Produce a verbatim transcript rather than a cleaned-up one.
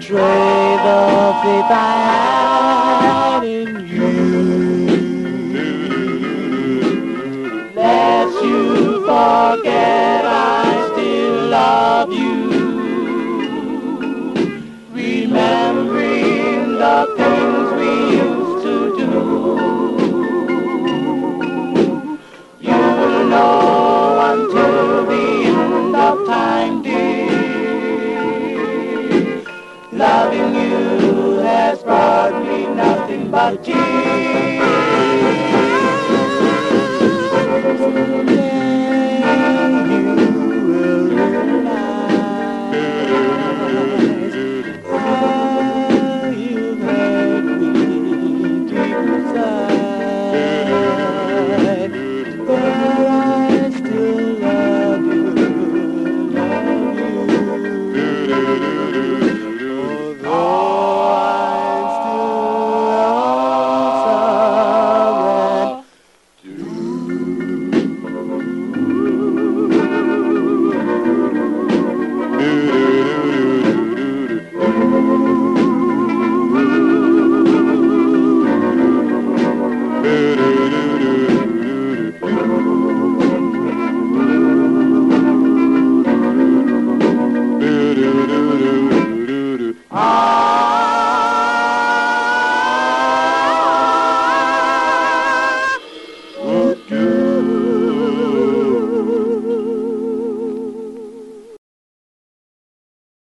betray the faith I had in you. Lest you forget I still love you. Remembering the things we used to do. You will know until the end of time, dear. Loving you has brought me nothing but tears. Do